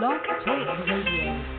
Blog Talk Radio.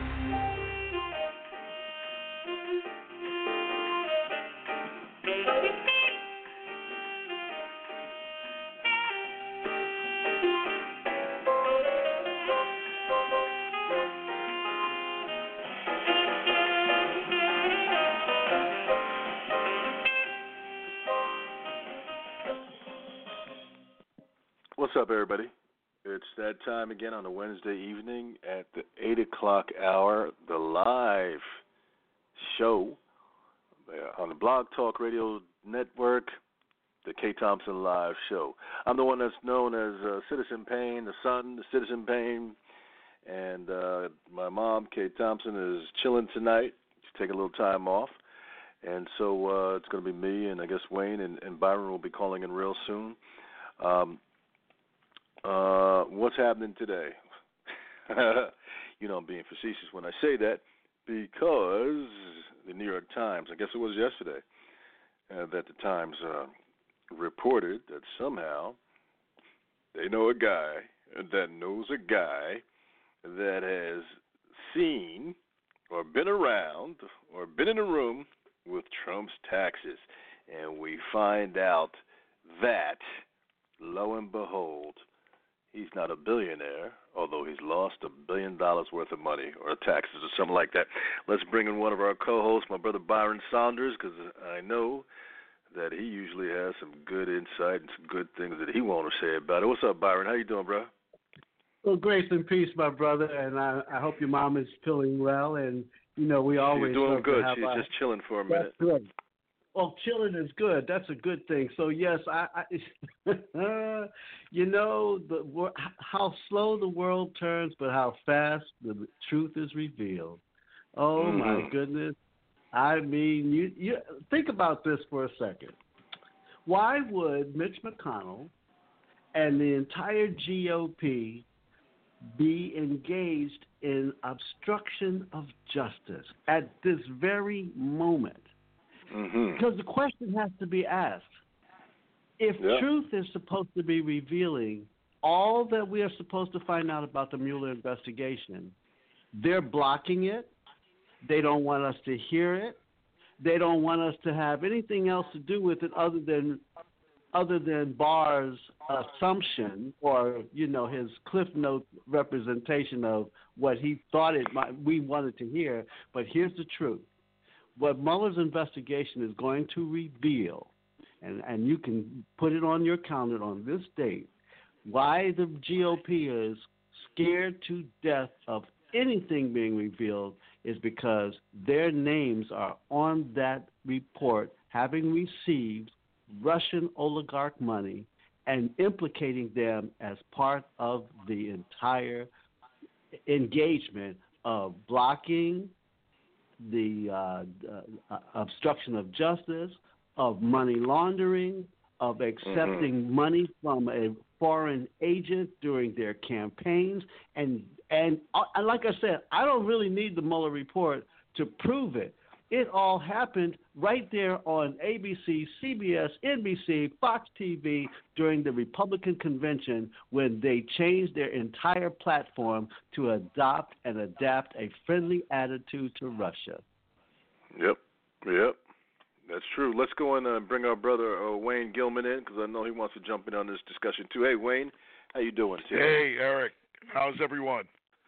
What's up, everybody? It's that time again on a Wednesday evening at the 8 o'clock hour, the live show on the Blog Talk Radio Network, the K. Thompson Live Show. I'm the one that's known as Citizen Payne, the son, the Citizen Payne, and my mom, Kay Thompson, is chilling tonight. She's taking a little time off, and so it's going to be me and I guess Wayne and Byron will be calling in real soon. What's happening today? You know I'm being facetious when I say that because the New York Times, I guess it was yesterday, that the Times reported that somehow they know a guy that knows a guy that has seen or been around or been in a room with Trump's taxes. And we find out that, lo and behold, he's not a billionaire, although he's lost $1 billion worth of money or taxes or something like that. Let's bring in one of our co-hosts, my brother Byron Saunders, because I know that he usually has some good insight and some good things that he wants to say about it. What's up, Byron? How you doing, bro? Well, grace and peace, my brother, and I hope your mom is feeling well. And you know, we always she's doing good. She's just chilling for a minute. That's good. Well, chilling is good. That's a good thing. So yes, you know, how slow the world turns, but how fast the truth is revealed. Oh my goodness! I mean, you think about this for a second. Why would Mitch McConnell and the entire GOP be engaged in obstruction of justice at this very moment? Because the question has to be asked. If truth is supposed to be revealing all that we are supposed to find out about the Mueller investigation, they're blocking it. They don't want us to hear it. They don't want us to have anything else to do with it other than Barr's assumption or, you know, his Cliff Note representation of what he thought we wanted to hear. But here's the truth. What Mueller's investigation is going to reveal, and you can put it on your calendar on this date, why the GOP is scared to death of anything being revealed is because their names are on that report having received Russian oligarch money and implicating them as part of the entire engagement of blocking the obstruction of justice, of money laundering, of accepting money from a foreign agent during their campaigns. And like I said, I don't really need the Mueller report to prove it. It all happened right there on ABC, CBS, NBC, Fox TV during the Republican convention when they changed their entire platform to adopt and adapt a friendly attitude to Russia. Yep. That's true. Let's go and bring our brother Wayne Gilman in because I know he wants to jump in on this discussion too. Hey, Wayne, how you doing today? Hey, Eric. How's everyone?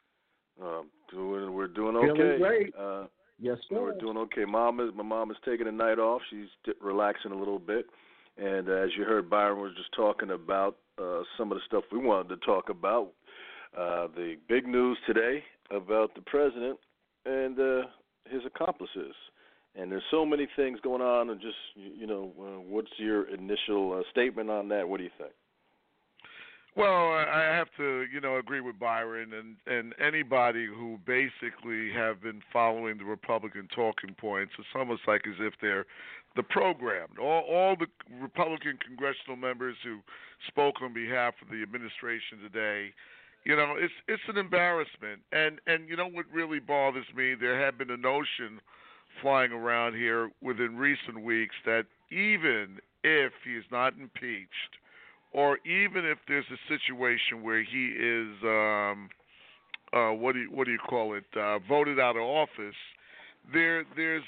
We're doing okay. Feeling great. Yes, sir. We're doing okay. My mom is taking a night off. She's relaxing a little bit. And as you heard, Byron was just talking about some of the stuff we wanted to talk about. The big news today about the president and his accomplices. And there's so many things going on. And just, what's your initial statement on that? What do you think? Well, I have to, agree with Byron and anybody who basically have been following the Republican talking points. It's almost like as if they're the programmed. All the Republican congressional members who spoke on behalf of the administration today, it's an embarrassment. And you know what really bothers me? There had been a notion flying around here within recent weeks that even if he is not impeached, or even if there's a situation where he is what do you call it, voted out of office, there's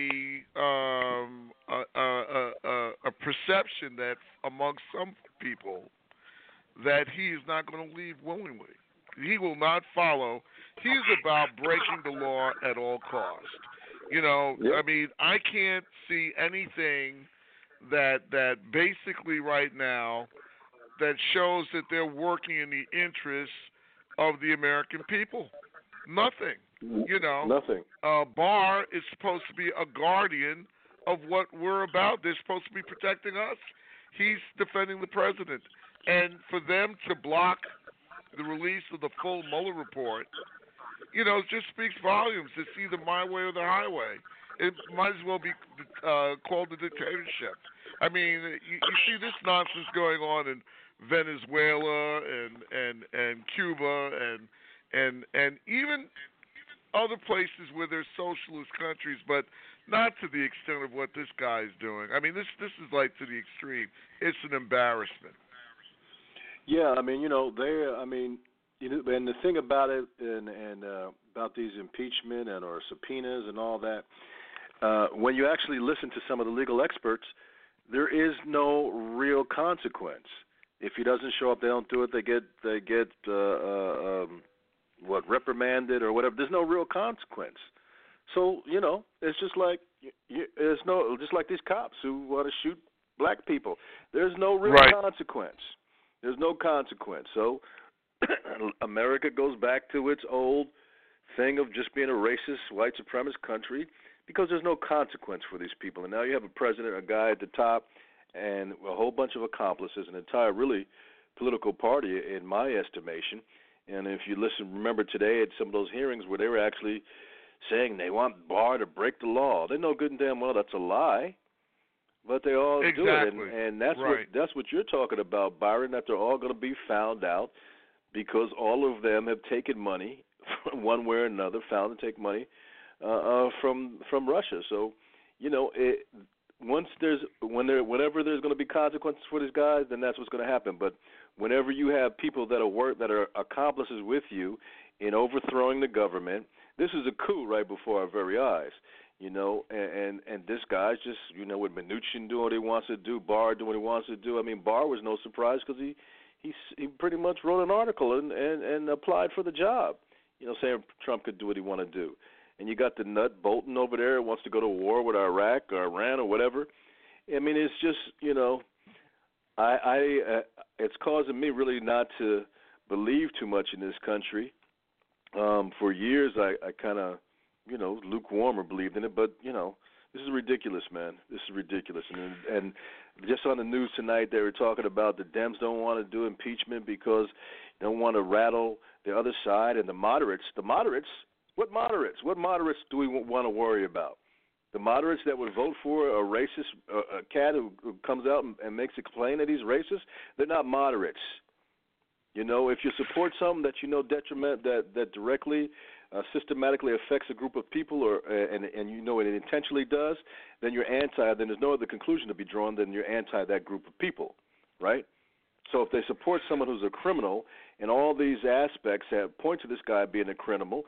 a perception that amongst some people that he is not going to leave willingly. He will not follow. He's about breaking the law at all costs. You know, Yep. I mean, I can't see anything that basically right now that shows that they're working in the interests of the American people. Nothing. You know, Nothing. Barr is supposed to be a guardian of what we're about. They're supposed to be protecting us. He's defending the president. And for them to block the release of the full Mueller report, you know, it just speaks volumes. It's either my way or the highway. It might as well be called a dictatorship. I mean, you see this nonsense going on in Venezuela and Cuba and even other places where there's socialist countries, but not to the extent of what this guy is doing. I mean, this is like to the extreme. It's an embarrassment. Yeah, I mean, you know, and the thing about it, and about these impeachment and or subpoenas and all that, when you actually listen to some of the legal experts, there is no real consequence. If he doesn't show up, they don't do it. They get reprimanded or whatever. There's no real consequence. So you know, it's just like just like these cops who want to shoot black people. There's no real consequence. There's no consequence. So America goes back to its old thing of just being a racist, white supremacist country because there's no consequence for these people. And now you have a president, a guy at the top, and a whole bunch of accomplices, an entire really political party in my estimation. And if you remember today at some of those hearings where they were actually saying they want Barr to break the law. They know good and damn well that's a lie. But they all do it, and that's what you're talking about, Byron. That they're all going to be found out because all of them have taken money, one way or another, found to take money from Russia. So, you know, whenever there's going to be consequences for these guys, then that's what's going to happen. But whenever you have people that are accomplices with you in overthrowing the government, this is a coup right before our very eyes. You know, and this guy's just, you know, with Mnuchin doing what he wants to do, Barr doing what he wants to do. I mean, Barr was no surprise because he pretty much wrote an article and applied for the job, you know, saying Trump could do what he want to do. And you got the nut Bolton over there who wants to go to war with Iraq or Iran or whatever. I mean, it's just, you know, it's causing me really not to believe too much in this country. For years, I kind of, you know, lukewarm or believed in it, but, you know, this is ridiculous, man. This is ridiculous. And just on the news tonight, they were talking about the Dems don't want to do impeachment because they don't want to rattle the other side. And the moderates, what moderates? What moderates do we want to worry about? The moderates that would vote for a racist, a cat who comes out and makes a claim that he's racist, they're not moderates. You know, if you support something that you know that directly systematically affects a group of people, and you know it intentionally does, then you're anti. Then there's no other conclusion to be drawn than you're anti that group of people, right? So if they support someone who's a criminal, and all these aspects that point to this guy being a criminal,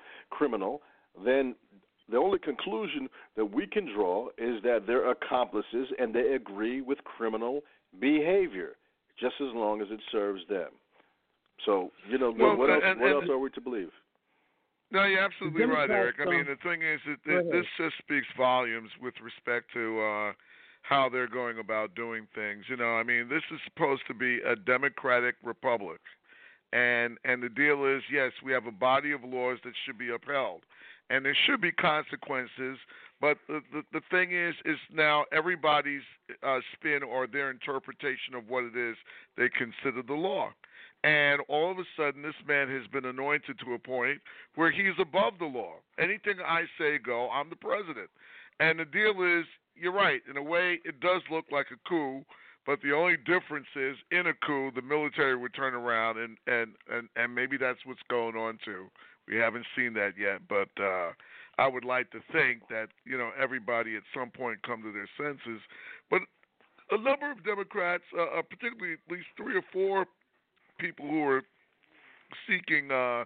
then the only conclusion that we can draw is that they're accomplices and they agree with criminal behavior, just as long as it serves them. So, you know, what else are we to believe? No, you're absolutely right, Eric. I mean, the thing is that this just speaks volumes with respect to how they're going about doing things. You know, I mean, this is supposed to be a democratic republic. And the deal is, yes, we have a body of laws that should be upheld. And there should be consequences, but the thing is now everybody's spin or their interpretation of what it is they consider the law. And all of a sudden, this man has been anointed to a point where he's above the law. Anything I say go, I'm the president. And the deal is, you're right, in a way it does look like a coup, but the only difference is in a coup, the military would turn around and maybe that's what's going on too. We haven't seen that yet, but I would like to think that, you know, everybody at some point come to their senses. But a number of Democrats, particularly at least 3 or 4 people who are seeking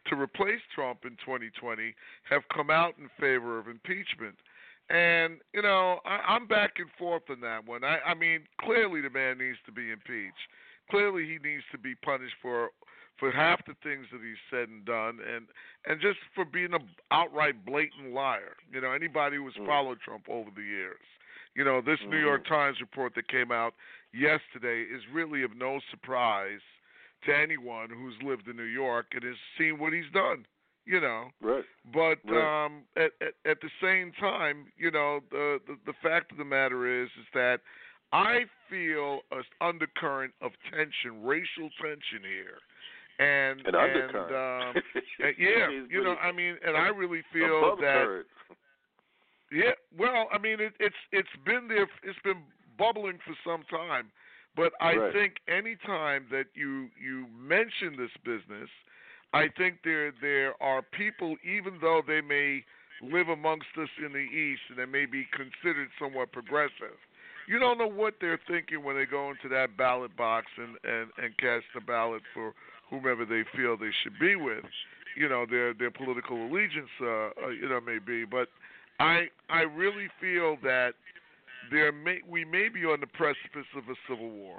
to replace Trump in 2020 have come out in favor of impeachment. And, I'm back and forth on that one. I mean, clearly the man needs to be impeached. Clearly he needs to be punished for half the things that he's said and done, and just for being an outright blatant liar. Anybody who has followed Trump over the years. This New York Times report that came out yesterday is really of no surprise to anyone who's lived in New York and has seen what he's done. Right. But right. At the same time, the fact of the matter is that I feel an undercurrent of tension, racial tension here. And an undercurrent. yeah, and I really feel above that. Current. Yeah, well, it's been there. It's been bubbling for some time, but I think any time that you mention this business, I think there are people, even though they may live amongst us in the East and they may be considered somewhat progressive, you don't know what they're thinking when they go into that ballot box and cast a ballot for whomever they feel they should be with. Their political allegiance, may be. But I really feel that we may be on the precipice of a civil war.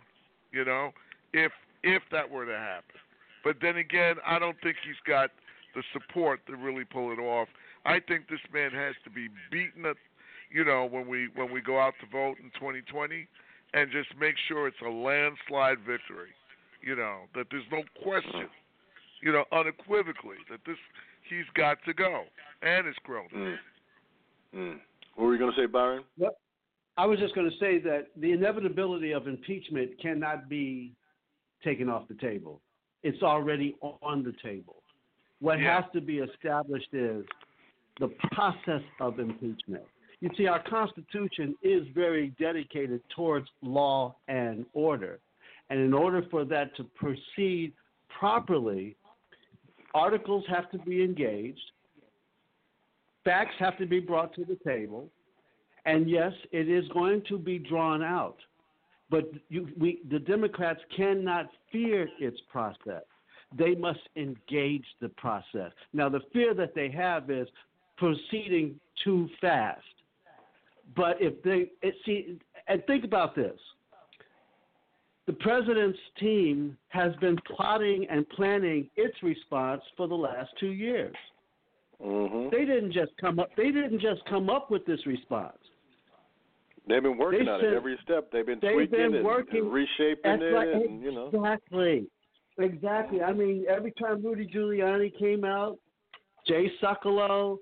If that were to happen. But then again, I don't think he's got the support to really pull it off. I think this man has to be beaten up, when we go out to vote in 2020, and just make sure it's a landslide victory. That there's no question, unequivocally that he's got to go, and it's grown. What were you going to say, Byron? Well, I was just going to say that the inevitability of impeachment cannot be taken off the table. It's already on the table. What has to be established is the process of impeachment. You see, our Constitution is very dedicated towards law and order. And in order for that to proceed properly, articles have to be engaged, facts have to be brought to the table, and yes, it is going to be drawn out. But the Democrats cannot fear its process. They must engage the process. Now, the fear that they have is proceeding too fast. But and think about this. The president's team has been plotting and planning its response for the last 2 years. Mm-hmm. They didn't just come up with this response. They've been working on it every step. They've been tweaking and reshaping it. And, Exactly. I mean, every time Rudy Giuliani came out, Jay Sekulow,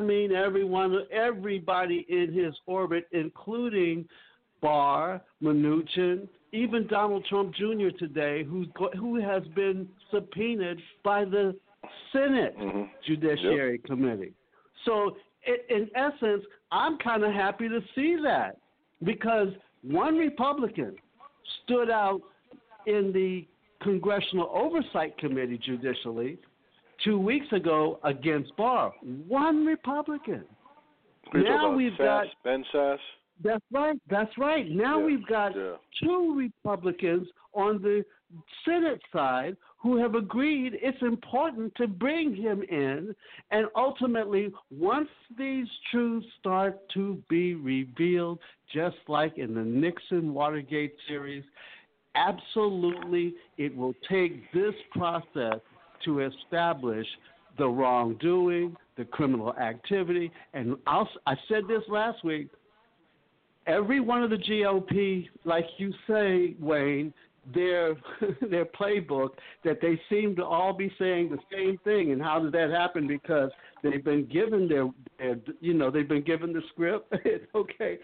everybody in his orbit, including Barr, Mnuchin, even Donald Trump Jr. today, who has been subpoenaed by the Senate Judiciary Committee. So, in essence, I'm kind of happy to see that because one Republican stood out in the Congressional Oversight Committee judicially 2 weeks ago against Barr. One Republican. Now we've got Ben Sasse. That's right. Now we've got two Republicans on the Senate side who have agreed it's important to bring him in, and ultimately, once these truths start to be revealed, just like in the Nixon-Watergate series, absolutely it will take this process to establish the wrongdoing, the criminal activity, and I said this last week, every one of the GOP, like you say, Wayne, their playbook, that they seem to all be saying the same thing. And how did that happen? Because they've been given they've been given the script. Okay,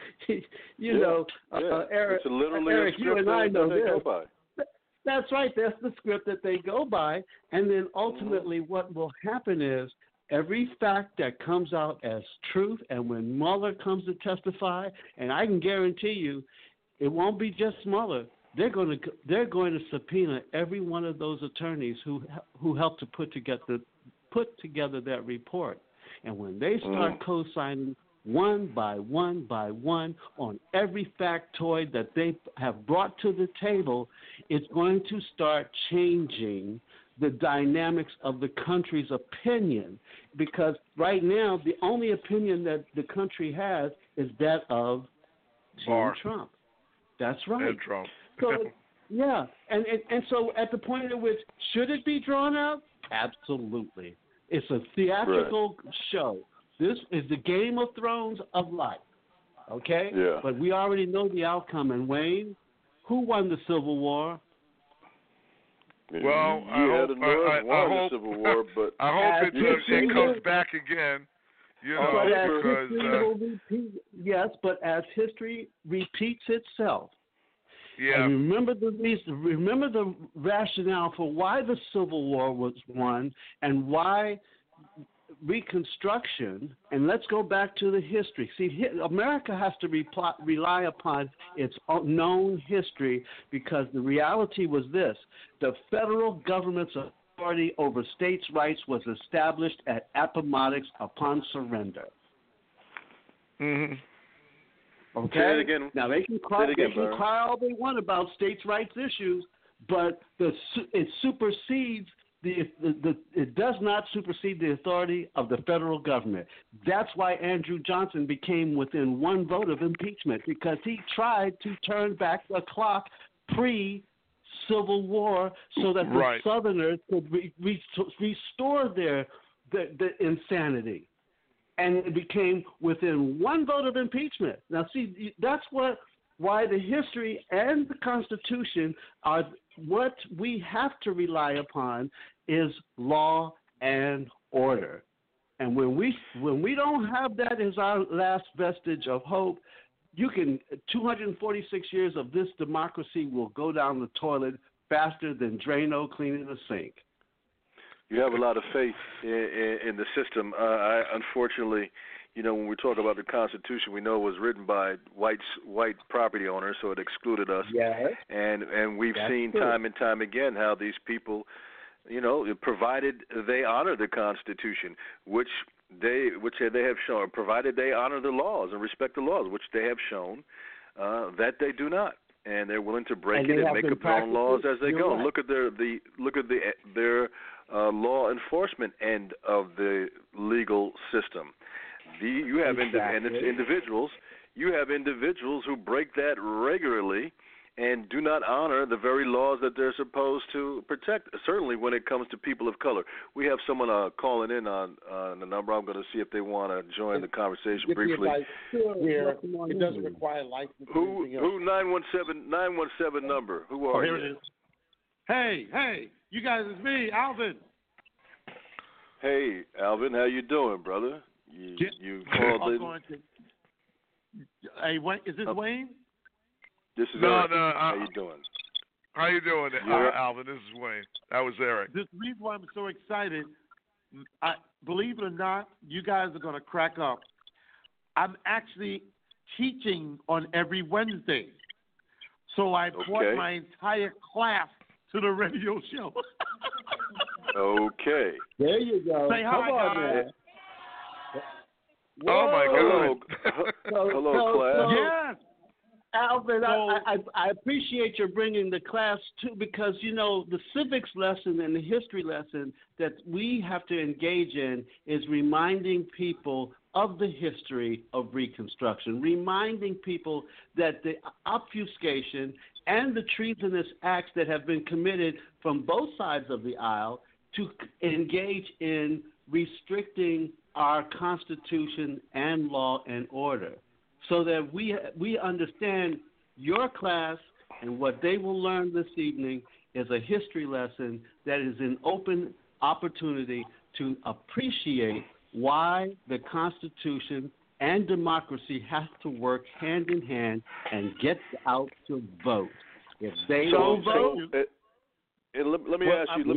Eric, it's literally Eric, a script you and I know that they this. go by. That's right. That's the script that they go by. And then ultimately what will happen is every fact that comes out as truth, and when Mueller comes to testify, and I can guarantee you it won't be just Mueller. They're going to subpoena every one of those attorneys who helped to put together that report. And when they start co-signing one by one by one on every factoid that they have brought to the table, it's going to start changing the dynamics of the country's opinion, because right now the only opinion that the country has is that of Donald Trump. That's right. And Trump. So, yeah, and so at the point at which, should it be drawn out? Absolutely. It's a theatrical show. This is the Game of Thrones of life, okay? Yeah. But we already know the outcome. And Wayne, who won the Civil War? Well, the North won the Civil War, but I hope it comes back again. You know, yes, but as history repeats itself. Yeah. And remember the rationale for why the Civil War was won and why Reconstruction. And let's go back to the history. See, America has to rely upon its known history, because the reality was this: the federal government's authority over states' rights was established at Appomattox upon surrender. Mm-hmm. Okay. Say it again. Now they can cry all they want about states' rights issues, but it supersedes it does not supersede the authority of the federal government. That's why Andrew Johnson became within one vote of impeachment, because he tried to turn back the clock pre-Civil War so that the Southerners could restore the insanity. And it became within one vote of impeachment. Now, see, that's why the history and the Constitution are what we have to rely upon is law and order. And when we don't have that as our last vestige of hope, 246 years of this democracy will go down the toilet faster than Drano cleaning the sink. You have a lot of faith in the system. Unfortunately, when we talk about the Constitution, we know it was written by white property owners, so it excluded us. Yes. And we've seen time and time again how these people, provided they honor the Constitution, which they have shown, provided they honor the laws and respect the laws, which they have shown that they do not. And they're willing to break it and make up their own laws as they go. Right. Look at their law enforcement end of the legal system. You have individuals. You have individuals who break that regularly and do not honor the very laws that they're supposed to protect. Certainly, when it comes to people of color, we have someone calling in on the number. I'm going to see if they want to join the conversation briefly. It doesn't require license. Who 917 number? Who are you? Here it is. Hey, you guys, it's me, Alvin. Hey, Alvin, how you doing, brother? You called in. Hey, is this Wayne? This is Eric. How you doing? How you doing, Alvin? This is Wayne. That was Eric. This reason why I'm so excited, believe it or not, you guys are going to crack up. I'm actually teaching on every Wednesday. So I brought my entire class to the radio show. Okay. There you go. Say hi, guys. Oh, my God. Hello, class. Yes. Alvin, I appreciate your bringing the class too, because the civics lesson and the history lesson that we have to engage in is reminding people of the history of Reconstruction, reminding people that the obfuscation and the treasonous acts that have been committed from both sides of the aisle to engage in restricting our Constitution and law and order, so that we understand your class and what they will learn this evening is a history lesson that is an open opportunity to appreciate why the Constitution and democracy have to work hand in hand and get out to vote. If they don't vote, let me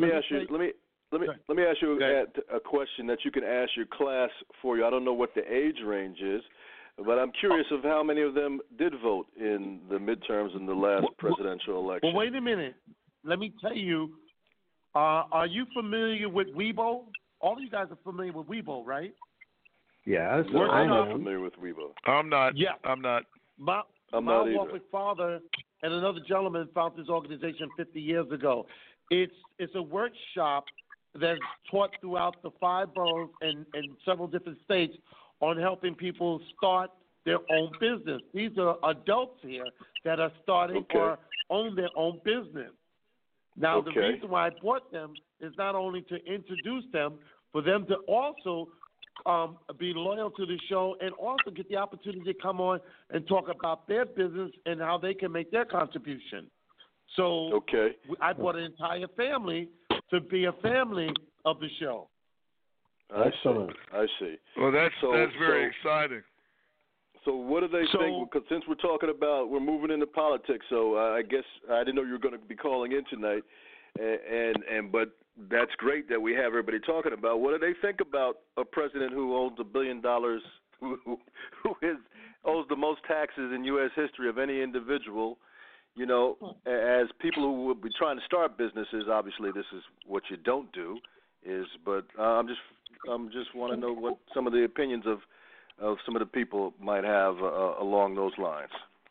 ask you a question that you can ask your class for you. I don't know what the age range is, but I'm curious of how many of them did vote in the midterms in the last presidential election. Well, wait a minute. Let me tell you, are you familiar with Weibo? All of you guys are familiar with Weibo, right? Yeah, I'm not familiar with Weibo. I'm not. Yeah. I'm not. My not either. Warwick father and another gentleman founded this organization 50 years ago. it's a workshop that's taught throughout the 5 boroughs and several different states on helping people start their own business. These are adults here that are starting or own their own business. Now, the reason why I brought them is not only to introduce them, for them to also be loyal to the show and also get the opportunity to come on and talk about their business and how they can make their contribution. So I brought an entire family to be a family of the show. Excellent. I see. Well, that's very exciting. So what do they think? Because since we're moving into politics, so I guess I didn't know you were going to be calling in tonight, but that's great that we have everybody talking about. What do they think about a president who owns $1 billion, who owes the most taxes in U.S. history of any individual? You know, as people who will be trying to start businesses, obviously this is what you don't do. But I'm just want to know what some of the opinions of some of the people might have along those lines.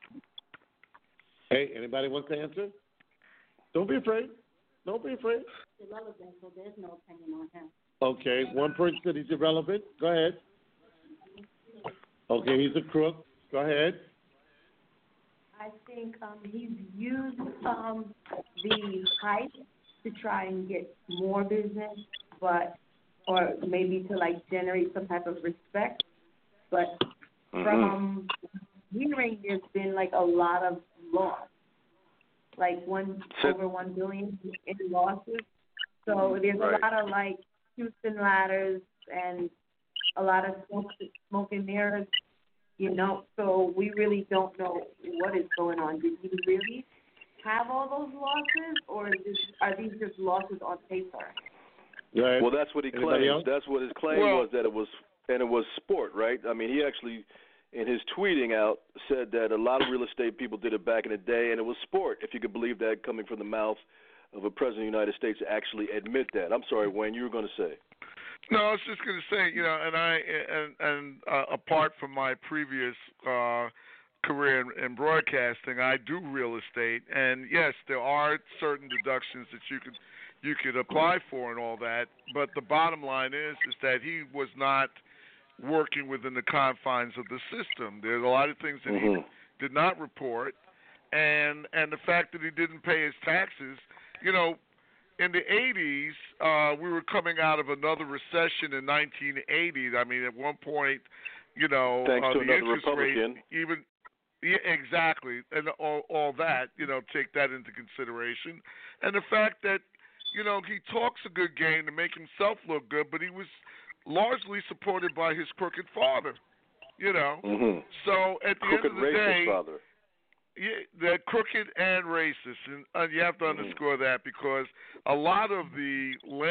Hey, anybody wants to answer? Don't be afraid. Don't be afraid. Irrelevant, so there's no opinion on him. Okay, one person said he's irrelevant. Go ahead. Okay, he's a crook. Go ahead. I think he's used the hype to try and get more business, or maybe to like generate some type of respect. But from hearing, there's been like a lot of loss, like over $1 billion in losses. So there's a lot of like Houston ladders and a lot of smoke and mirrors, you know. So we really don't know what is going on. Did he really have all those losses, or are these just losses on paper? Right. Well, that's what he claims. That's what his claim was, that it was sport, right? I mean, he actually, in his tweeting out, said that a lot of real estate people did it back in the day, and it was sport, if you could believe that, coming from the mouth of a president of the United States to actually admit that. I'm sorry, Wayne, you were going to say. No, I was just going to say, you know, and apart from my previous career in broadcasting, I do real estate, and yes, there are certain deductions that you could apply for and all that, but the bottom line is that he was not working within the confines of the system. There's a lot of things that he did not report, and the fact that he didn't pay his taxes, you know. In the 80s, we were coming out of another recession in 1980. I mean, at one point, you know, thanks to the another interest Republican. rate, exactly, and all that, you know, take that into consideration. And the fact that, you know, he talks a good game to make himself look good, but he was largely supported by his crooked father, you know. So at the end of the day, father. Yeah, they're crooked and racist, and you have to underscore that, because a lot of the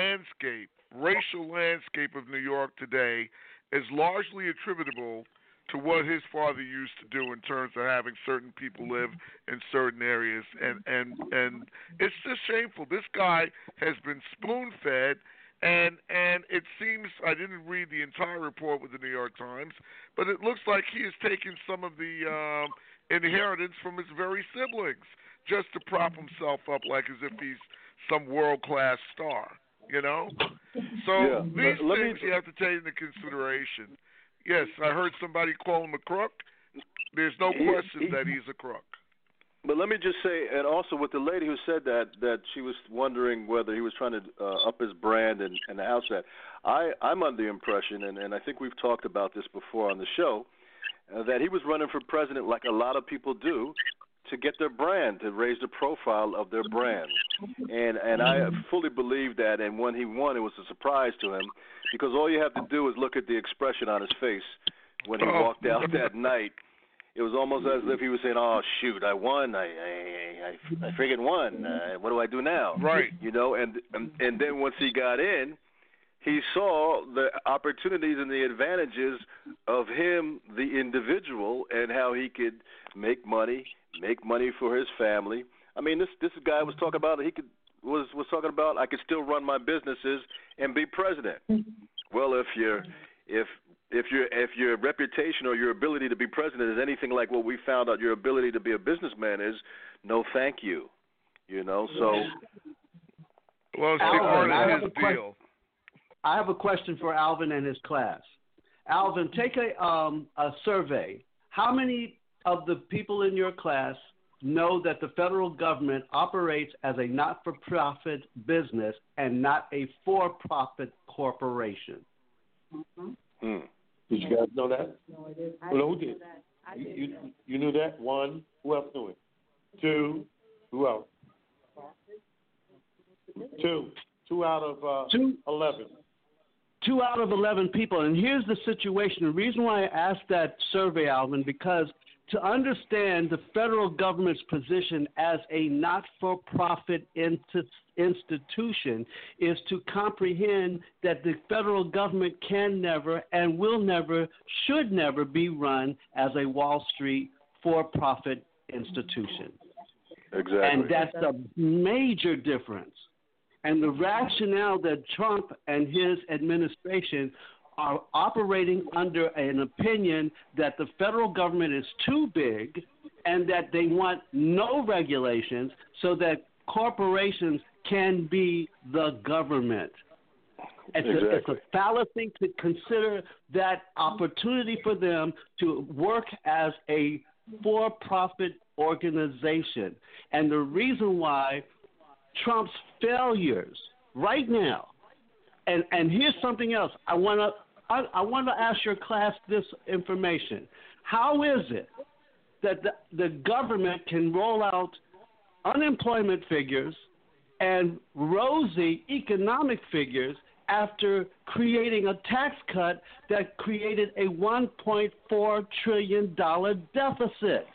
racial landscape of New York today is largely attributable to what his father used to do in terms of having certain people live in certain areas, and it's just shameful. This guy has been spoon-fed, and it seems, I didn't read the entire report with the New York Times, but it looks like he has taken some of the inheritance from his very siblings just to prop himself up like as if he's some world-class star, you know? So these things you have to take into consideration. Yes, I heard somebody call him a crook. There's no question that he's a crook. But let me just say, and also with the lady who said that she was wondering whether he was trying to up his brand and the house that. I'm under the impression, and I think we've talked about this before on the show, that he was running for president like a lot of people do to get their brand, to raise the profile of their brand. And I fully believe that, and when he won, it was a surprise to him, because all you have to do is look at the expression on his face when he walked out that night. It was almost as if he was saying, "Oh shoot, I won! I friggin' won! What do I do now?" Right. You know, and then once he got in, he saw the opportunities and the advantages of him, the individual, and how he could make money for his family. I mean, this guy was talking about was talking about I could still run my businesses and be president. Well, if your reputation or your ability to be president is anything like what we found out your ability to be a businessman is, no, thank you. You know, so Well, see, Alvin, part of his deal. I have a question for Alvin and his class. Alvin, take a survey. How many of the people in your class know that the federal government operates as a not-for-profit business and not a for-profit corporation? Did you guys know that? No, it is. Well, who did? You knew that? One. Who else knew it? Two. Who else? Two. 2 out of 11. 2 out of 11 people. And here's the situation. The reason why I asked that survey, Alvin, because to understand the federal government's position as a not-for-profit institution is to comprehend that the federal government can never and will never, should never be run as a Wall Street for-profit institution. Exactly. And that's a major difference. And the rationale that Trump and his administration are operating under an opinion that the federal government is too big and that they want no regulations so that corporations can be the government. It's a fallacy to consider that opportunity for them to work as a for-profit organization. And the reason why Trump's failures right now, and here's something else. I want to ask your class this information. How is it that the government can roll out unemployment figures and rosy economic figures after creating a tax cut that created a $1.4 trillion deficit?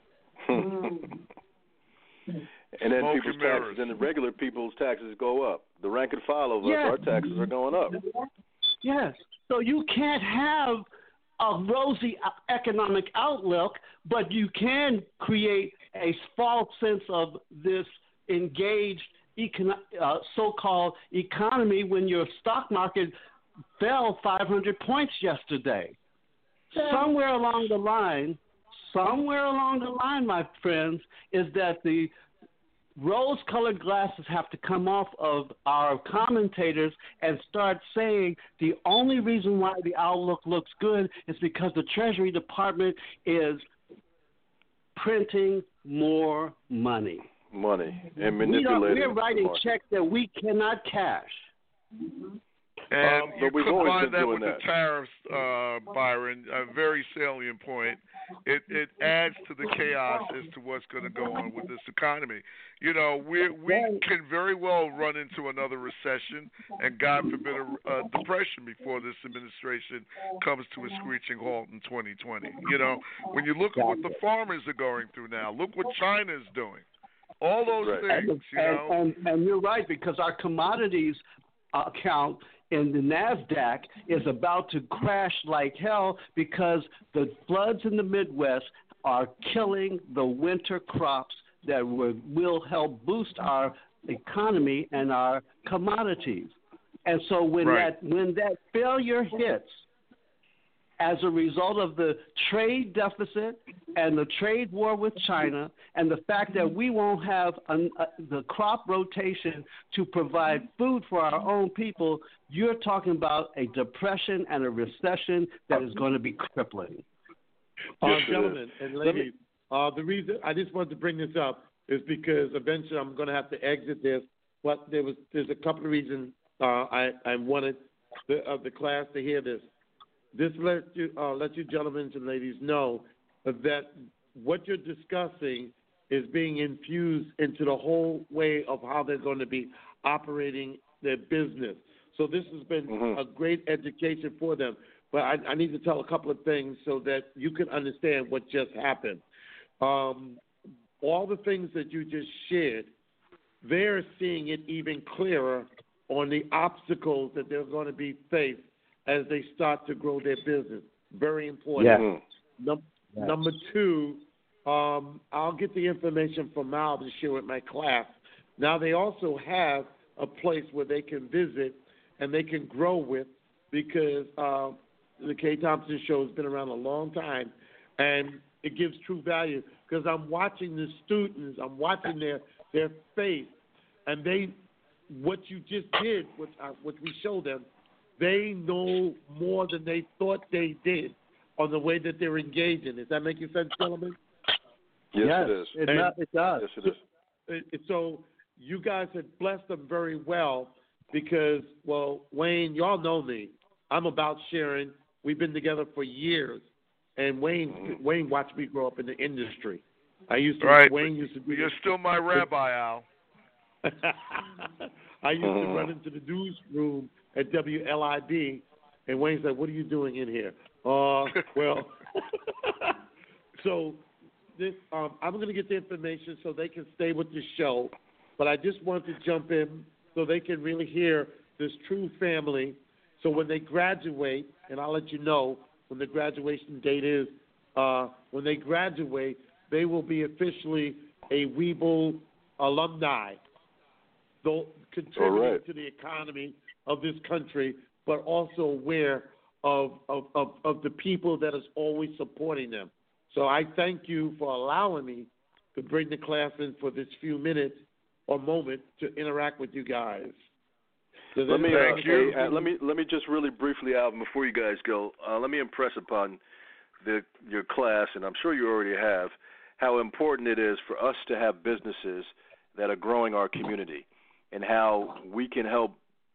And then people's taxes and the regular people's taxes go up. The rank and file of us, our taxes are going up. Yes. So you can't have a rosy economic outlook, but you can create a false sense of this engaged so-called economy when your stock market fell 500 points yesterday. Somewhere along the line, my friends, is that the rose-colored glasses have to come off of our commentators and start saying the only reason why the outlook looks good is because the Treasury Department is printing more money. And manipulating. We're writing checks that we cannot cash. And you but we've always combine been that doing with that. the tariffs, Byron, a very salient point. It adds to the chaos as to what's going to go on with this economy. You know, we can very well run into another recession and, God forbid, a depression before this administration comes to a screeching halt in 2020. You know, when you look at what the farmers are going through now, look what China's doing. All those things, you know. And you're right, because our commodities account in the NASDAQ is about to crash like hell because the floods in the Midwest are killing the winter crops that will help boost our economy and our commodities. And so when that failure hits as a result of the trade deficit and the trade war with China and the fact that we won't have the crop rotation to provide food for our own people, you're talking about a depression and a recession that is going to be crippling. Gentlemen and ladies, the reason I just wanted to bring this up is because eventually I'm going to have to exit this, but there's a couple of reasons I wanted the class to hear this. This let you gentlemen and ladies know that what you're discussing is being infused into the whole way of how they're going to be operating their business. So this has been a great education for them. But I need to tell a couple of things so that you can understand what just happened. All the things that you just shared, they're seeing it even clearer on the obstacles that they're going to be faced as they start to grow their business. Very important. Yeah. Number two, I'll get the information from Mal to share with my class. Now they also have a place where they can visit and they can grow with, because the Kay Thompson Show has been around a long time, and it gives true value. Because I'm watching the students, I'm watching their face, and what you just did, what we showed them, they know more than they thought they did on the way that they're engaging. Does that make sense, gentlemen? Yes, it is. It does. Yes, it is. So you guys have blessed them very well because, well, Wayne, y'all know me. I'm about sharing. We've been together for years, and Wayne watched me grow up in the industry. Wayne used to be. You're still my rabbi, Al. I used to run into the newsroom at WLIB, and Wayne said, "What are you doing in here?" Well, so this I'm going to get the information so they can stay with the show, but I just wanted to jump in so they can really hear this true family. So when they graduate, and I'll let you know when the graduation date is, when they graduate, they will be officially a Webull alumni, though contributing to the economy of this country, but also aware of the people that is always supporting them. So I thank you for allowing me to bring the class in for this few minutes or moment to interact with you guys. Let me just really briefly, Alvin, before you guys go, let me impress upon your class, and I'm sure you already have, how important it is for us to have businesses that are growing our community and how we can help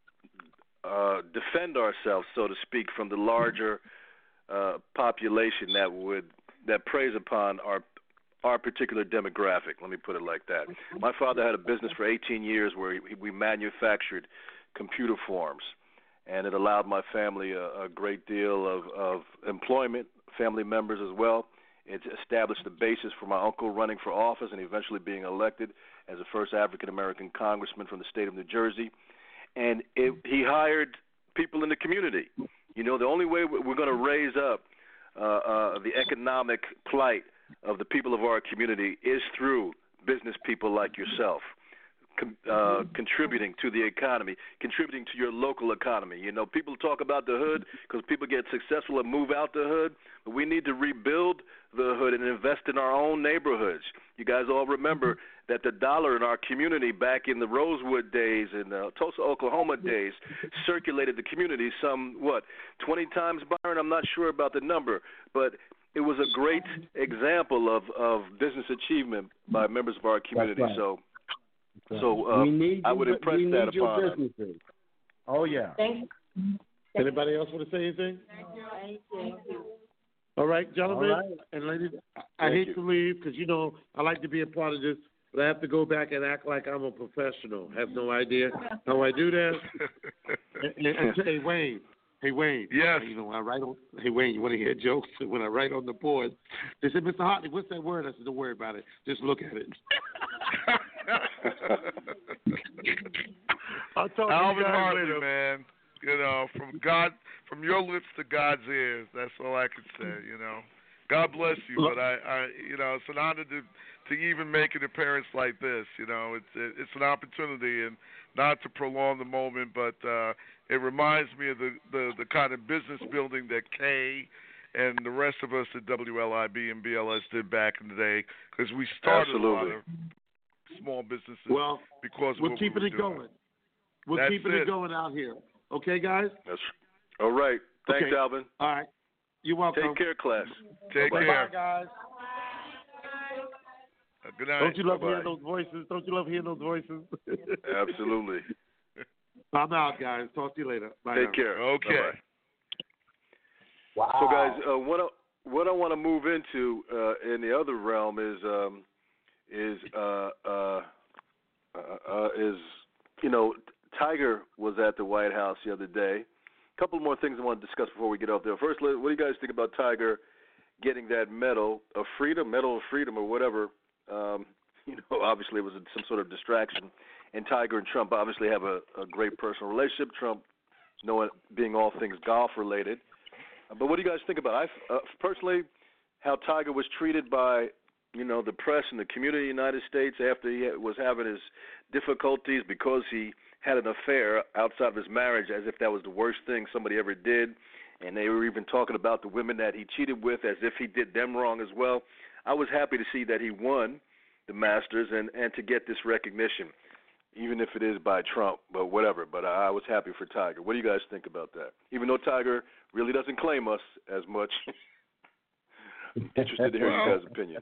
defend ourselves, so to speak, from the larger population that preys upon our particular demographic. Let me put it like that. My father had a business for 18 years where we manufactured computer forms, and it allowed my family a great deal of employment, family members as well. It established the basis for my uncle running for office and eventually being elected as the first African-American congressman from the state of New Jersey. And he hired people in the community. You know, the only way we're going to raise up the economic plight of the people of our community is through business people like yourself. Contributing to the economy, contributing to your local economy. You know, people talk about the hood because people get successful and move out the hood, but we need to rebuild the hood and invest in our own neighborhoods. You guys all remember that the dollar in our community back in the Rosewood days and Tulsa, Oklahoma days circulated the community some, 20 times, Byron? I'm not sure about the number, but it was a great example of business achievement by members of our community. Right. So I would impress that upon businesses. Oh, yeah. Thank you. Anybody else want to say anything? Thank you. All right, gentlemen All right. and ladies, I hate to leave because, you know, I like to be a part of this, but I have to go back and act like I'm a professional. Have no idea how I do that. and say, hey, Wayne. Yes. You know, when I write on, hey, Wayne, you want to hear jokes? When I write on the board, they said, Mr. Hartley, what's that word? I said, don't worry about it. Just look at it. I'll talk to Alvin you guys Hartley, later. man. You know, from your lips to God's ears. That's all I can say. You know, God bless you. But I you know, it's an honor to even make an appearance like this. You know, it's an opportunity, and not to prolong the moment, but it reminds me of the kind of business building that Kay and the rest of us at WLIB and BLS did back in the day, because we started a lot of small businesses because we're keeping it going. We're keeping it going out here. Okay, guys? That's all right. Thanks, okay. Alvin. All right. You're welcome. Take care, class. Take care. Bye, guys. Good night. Don't you love hearing those voices? Absolutely. I'm out, guys. Talk to you later. Bye. Take care. Okay. Bye-bye. Wow. So, guys, what I want to move into in the other realm is you know, Tiger was at the White House the other day. A couple more things I want to discuss before we get off there. First, what do you guys think about Tiger getting that Medal of Freedom, or whatever? You know, obviously it was some sort of distraction. And Tiger and Trump obviously have a great personal relationship. Trump, being all things golf related. But what do you guys think about it? Personally, how Tiger was treated by, you know, the press and the community of the United States after he was having his difficulties because he had an affair outside of his marriage, as if that was the worst thing somebody ever did. And they were even talking about the women that he cheated with as if he did them wrong as well. I was happy to see that he won the Masters and to get this recognition. even if it is by Trump, but whatever. But I was happy for Tiger. What do you guys think about that? Even though Tiger really doesn't claim us as much. Interested to hear you guys' opinion.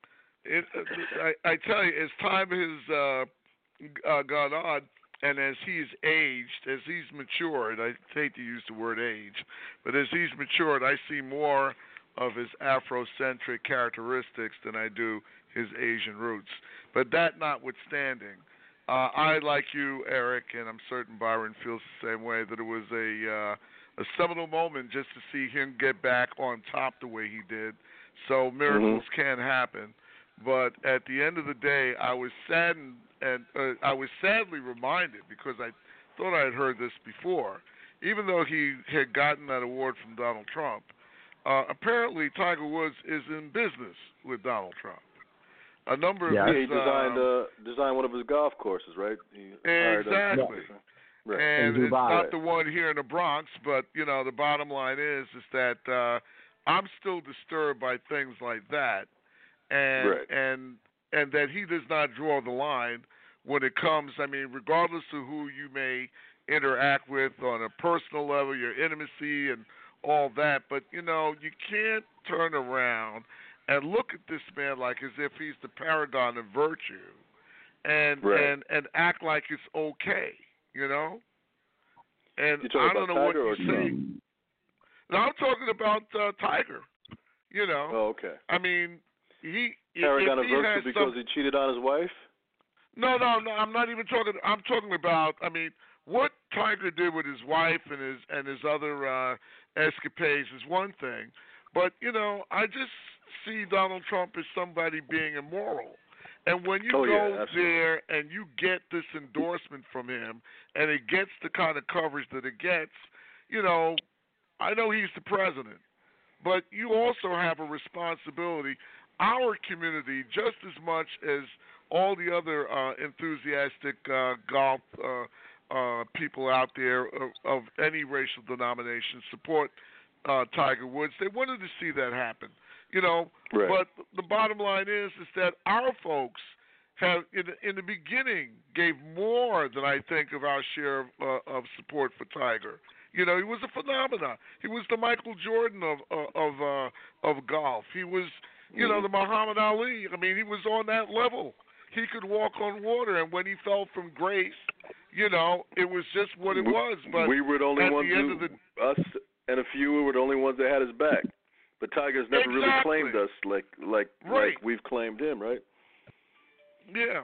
I tell you, as time has gone on, and as he's aged, as he's matured, I hate to use the word age, but as he's matured, I see more of his Afrocentric characteristics than I do his Asian roots. But that notwithstanding, I, like you, Eric, and I'm certain Byron feels the same way, that it was a seminal moment just to see him get back on top the way he did. So miracles can happen. But at the end of the day, I was saddened, and I was sadly reminded, because I thought I had heard this before, even though he had gotten that award from Donald Trump, apparently Tiger Woods is in business with Donald Trump. A number of he designed one of his golf courses, right? Exactly. Right. And it's not the one here in the Bronx, but the bottom line is that I'm still disturbed by things like that, and that he does not draw the line when it comes. I mean, regardless of who you may interact with on a personal level, your intimacy and all that, but you can't turn around and look at this man like as if he's the paragon of virtue, and act like it's okay, And I don't know what you say. No, I'm talking about Tiger. Oh, okay. I mean, paragon of virtue because he cheated on his wife? No. I'm not even talking. I'm talking about. I mean, what Tiger did with his wife and his other escapades is one thing, but I just see Donald Trump as somebody being immoral. And when you go there and you get this endorsement from him, and it gets the kind of coverage that it gets, I know he's the president, but you also have a responsibility. Our community, just as much as all the other enthusiastic golf people out there of any racial denomination, support Tiger Woods. They wanted to see that happen, Right. But the bottom line is that our folks have, in the beginning, gave more than I think of our share of support for Tiger. He was a phenomenon. He was the Michael Jordan of golf. He was, the Muhammad Ali. I mean, he was on that level. He could walk on water, and when he fell from grace, it was just what it was. But we were the only at ones. The end of the, us and a few were the only ones that had his back. But Tiger's never really claimed us like we've claimed him, right? Yeah.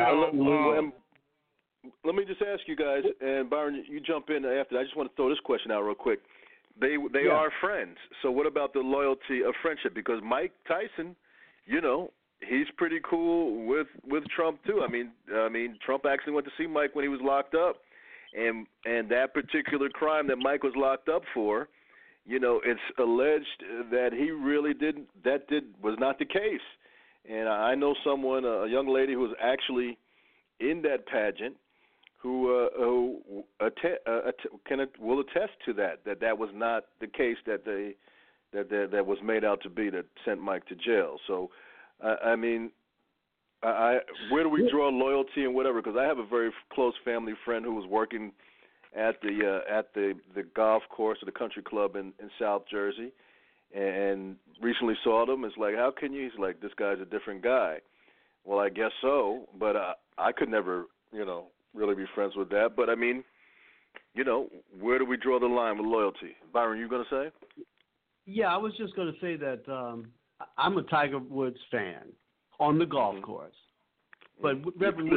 Let me just ask you guys, and Byron, you jump in after. I just want to throw this question out real quick. They are friends. So what about the loyalty of friendship? Because Mike Tyson, he's pretty cool with Trump too. I mean, Trump actually went to see Mike when he was locked up, and that particular crime that Mike was locked up for, it's alleged that he really was not the case. And I know someone, a young lady who was actually in that pageant, who will attest to that was not the case that was made out to be, that sent Mike to jail. So, I mean, where do we draw loyalty and whatever? Because I have a very close family friend who was working at the golf course or the country club in South Jersey, and recently saw them. It's like, how can you? He's like, this guy's a different guy. Well, I guess so, but I could never, really be friends with that. But I mean, where do we draw the line with loyalty? Byron, you going to say? Yeah, I was just going to say that I'm a Tiger Woods fan on the golf course, but Reverend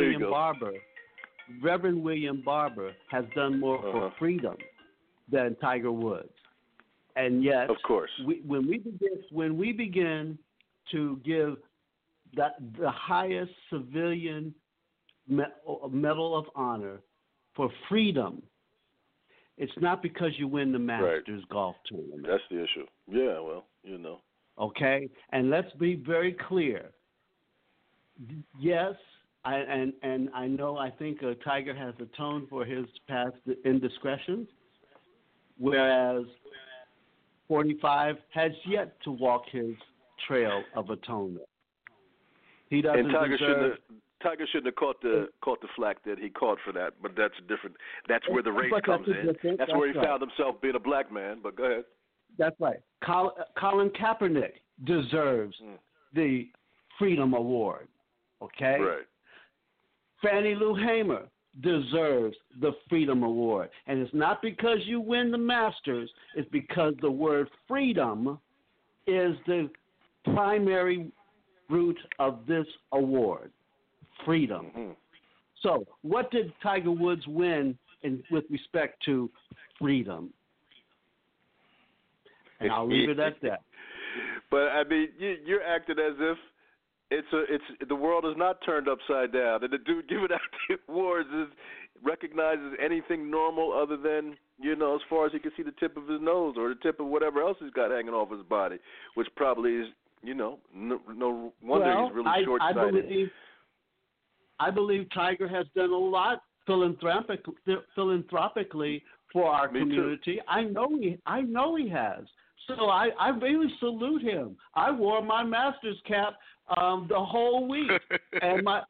William Barber has done more for freedom than Tiger Woods, and yet, of course, when we begin to give the highest civilian medal of honor for freedom, it's not because you win the Masters golf tournament. That's the issue. Yeah, well, Okay, and let's be very clear. Yes, I think Tiger has atoned for his past indiscretions, whereas 45 has yet to walk his trail of atonement. He doesn't and Tiger deserve. Tiger shouldn't have caught the flack that he caught for that, but that's different. That's where the race comes in. That's where he found himself being a black man. But go ahead. That's right. Colin Kaepernick deserves the Freedom Award. Okay. Right. Fannie Lou Hamer deserves the Freedom Award, and it's not because you win the Masters. It's because the word freedom is the primary root of this award. Freedom. Mm-hmm. So, what did Tiger Woods win with respect to freedom? And I'll leave it at that. But I mean, you're acting as if it's the world is not turned upside down, and the dude giving out the awards recognizes anything normal other than, as far as he can see the tip of his nose or the tip of whatever else he's got hanging off his body, which probably is, no wonder he's really short-sighted. I believe Tiger has done a lot philanthropically for our community. Too. I know he has. So I really salute him. I wore my Masters cap the whole week, and my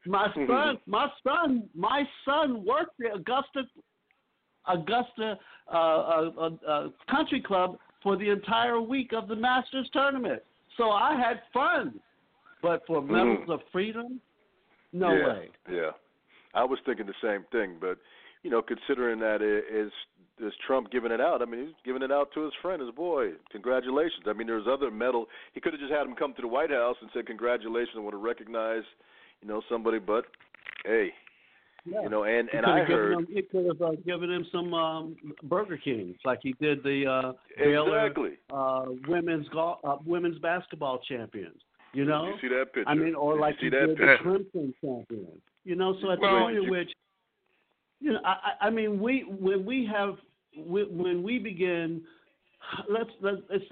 son worked at Augusta Country Club for the entire week of the Masters tournament. So I had fun. But for medals of freedom, no way. Yeah, I was thinking the same thing, but considering that is Trump giving it out? I mean, he's giving it out to his friend, his boy. Congratulations. I mean, there's other medal. He could have just had him come to the White House and said congratulations and would have recognized, somebody. But hey, and I heard he could have given him some Burger Kings like he did the exactly women's basketball champions. You see that picture? I mean, or like he did the Clemson champions. So at the point in which, I mean, when we begin, it's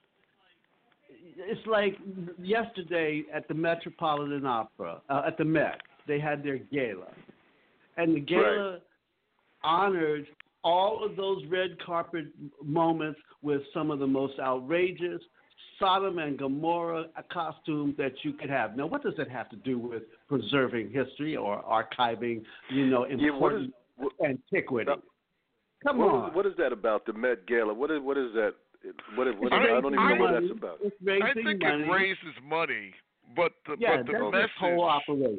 like yesterday at the Metropolitan Opera, at the Met, they had their gala, and the gala honored all of those red carpet moments with some of the most outrageous Sodom and Gomorrah costumes that you could have. Now, what does that have to do with preserving history or archiving, important antiquity? Come on. What is that about, the Met Gala? What is that? I don't even know what that's about. I think it raises money, but the message. Whole operation.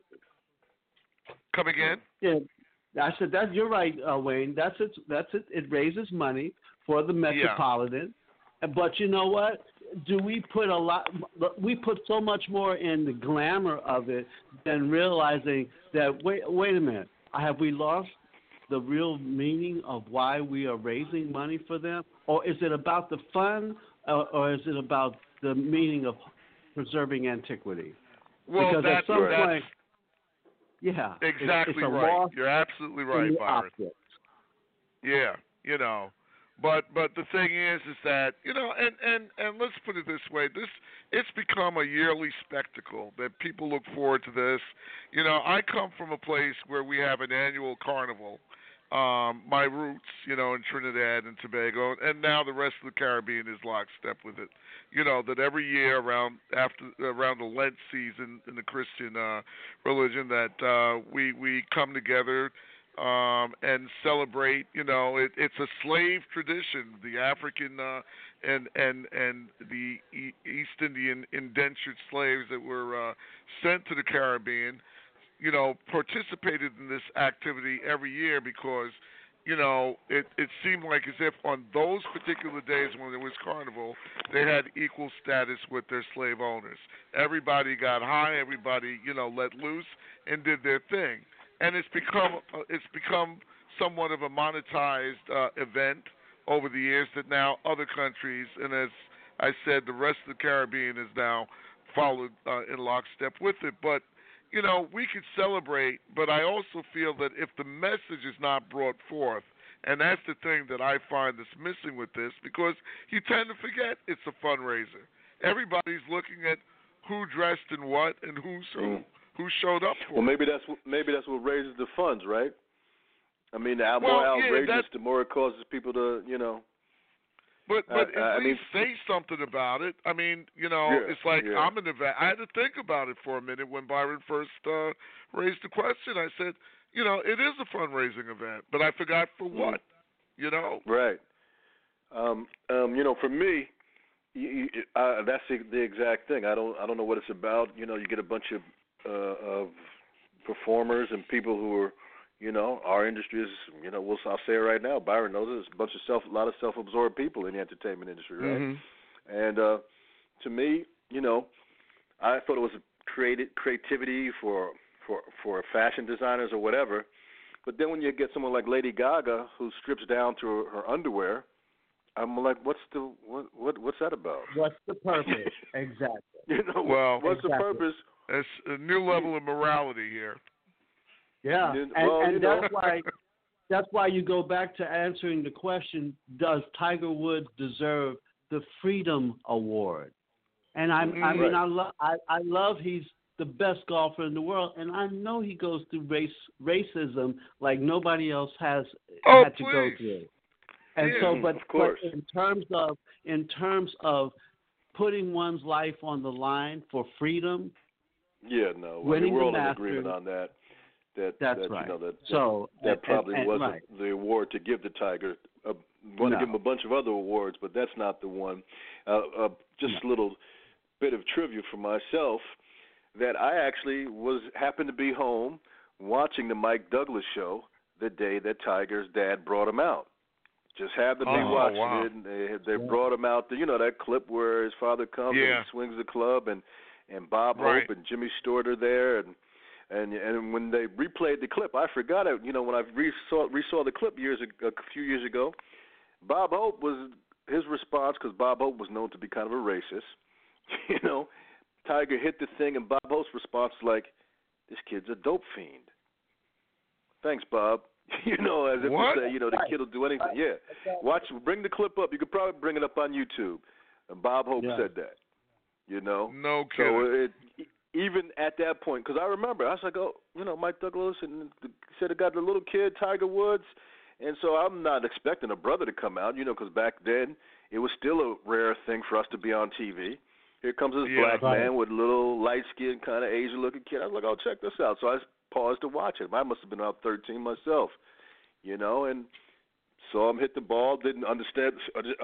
Come again? Yeah, I said that. You're right, Wayne. That's it. It raises money for the Metropolitan, but you know what? Do we put we put so much more in the glamour of it than realizing that wait a minute, have we lost the real meaning of why we are raising money for them? Or is it about the fun, or is it about the meaning of preserving antiquity? Well, because that's at some point, exactly it's right. You're absolutely right, Byron. Optics. Yeah, But the thing is that and let's put it this way, it's become a yearly spectacle that people look forward to this. I come from a place where we have an annual carnival. My roots, in Trinidad and Tobago, and now the rest of the Caribbean is lockstep with it. That every year around the Lent season in the Christian religion, that we come together. And celebrate. It's a slave tradition. The African and the East Indian indentured slaves that were sent to the Caribbean, participated in this activity every year because, it seemed like as if on those particular days when there was carnival, they had equal status with their slave owners. Everybody got high. Everybody, let loose and did their thing. And it's become somewhat of a monetized event over the years that now other countries, and as I said, the rest of the Caribbean is now followed in lockstep with it. But, we could celebrate, but I also feel that if the message is not brought forth, and that's the thing that I find that's missing with this, because you tend to forget it's a fundraiser. Everybody's looking at who dressed in what and who's who showed up for. Well, maybe that's what raises the funds, right? I mean, the more outrageous, the more it causes people to, But at least say something about it. I mean, it's like I'm an event. I had to think about it for a minute when Byron first raised the question. I said, it is a fundraising event, but I forgot for what. Right. For me, that's the exact thing. I don't know what it's about. You get a bunch of performers and people who are, our industry is, I'll say it right now. Byron knows it. It's a lot of self-absorbed people in the entertainment industry, right? Mm-hmm. And to me, I thought it was creativity for fashion designers or whatever. But then when you get someone like Lady Gaga who strips down to her underwear, I'm like, what's that about? What's the purpose? Exactly. What's the purpose? It's a new level of morality here. Yeah, and that's why you go back to answering the question: does Tiger Woods deserve the Freedom Award? And I love he's the best golfer in the world, and I know he goes through racism like nobody else had to go through. And but in terms of putting one's life on the line for freedom, we're all in agreement on that. That's right. That probably wasn't the award to give to Tiger. Want to give him a bunch of other awards, but that's not the one. Just a little bit of trivia for myself, that I actually happened to be home watching the Mike Douglas show the day that Tiger's dad brought him out. Just happened to be watching it, and they brought him out. That clip where his father comes and he swings the club, and Bob Hope and Jimmy Stewart are there, and when they replayed the clip, I forgot it. When I resaw the clip a few years ago, Bob Hope was his response, because Bob Hope was known to be kind of a racist. Tiger hit the thing, and Bob Hope's response was like, "This kid's a dope fiend." Thanks, Bob. As if to say, the kid will do anything. Yeah. Bring the clip up. You could probably bring it up on YouTube. And Bob Hope said that. No kidding. So even at that point, because I remember, I was like, Mike Douglas, and said it got the little kid, Tiger Woods. And so I'm not expecting a brother to come out, because back then it was still a rare thing for us to be on TV. Here comes this black man with a little light-skinned, kind of Asian-looking kid. I was like, check this out. So I paused to watch it. I must have been about 13 myself, and saw him hit the ball, didn't understand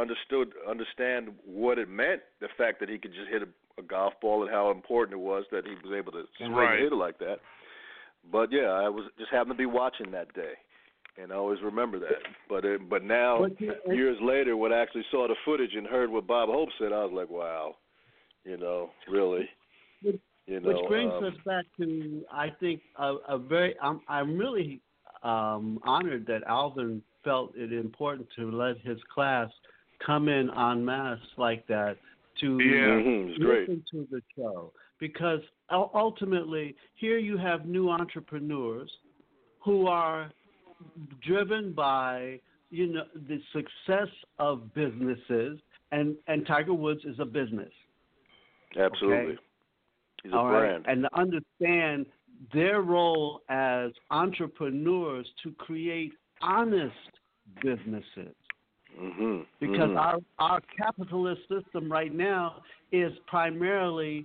what it meant, the fact that he could just hit a golf ball and how important it was that he was able to swing and hit it like that. But, I was just happened to be watching that day. And I always remember that. But now, years later, when I actually saw the footage and heard what Bob Hope said, I was like, wow, really. Which brings us back to, I think, I'm really honored that Alvin felt it important to let his class come in en masse like that to listen to the show. Because ultimately, here you have new entrepreneurs who are driven by, the success of businesses, and Tiger Woods is a business. Absolutely. Okay? He's a brand. Right. And to understand their role as entrepreneurs to create honest businesses. Mm-hmm. Because our capitalist system right now is primarily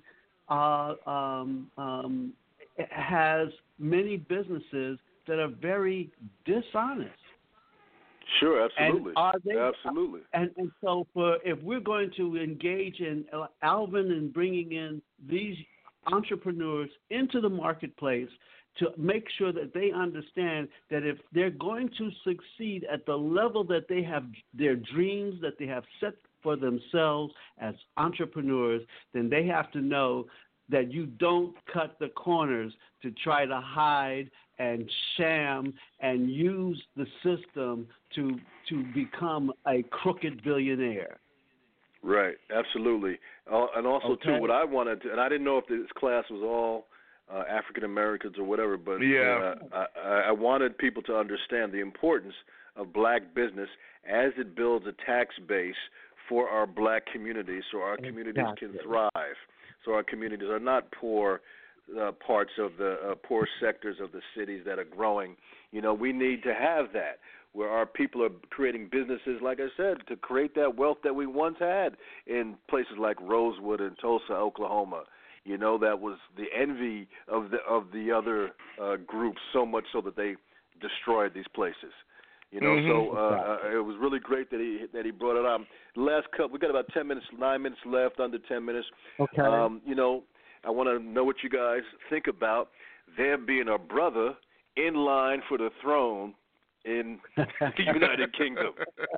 it has many businesses that are very dishonest. Sure, absolutely. And are they, absolutely. And so if we're going to engage in Alvin and bringing in these entrepreneurs into the marketplace to make sure that they understand that if they're going to succeed at the level that they have their dreams that they have set for themselves as entrepreneurs, then they have to know that you don't cut the corners to try to hide and sham and use the system to become a crooked billionaire. Right, absolutely. And also, too, what I wanted to, and I didn't know if this class was all African Americans or whatever, but I wanted people to understand the importance of black business as it builds a tax base for our black communities so our communities can thrive, so our communities are not poor parts of the poor sectors of the cities that are growing. We need to have that. where our people are creating businesses, like I said, to create that wealth that we once had in places like Rosewood and Tulsa, Oklahoma. You know, that was the envy of the other groups, so much so that they destroyed these places. You know, so it was really great that he brought it up. Last couple, we got about 10 minutes, 9 minutes left, under 10 minutes. Okay. You know, I want to know what you guys think about there being a brother in line for the throne in the United Kingdom.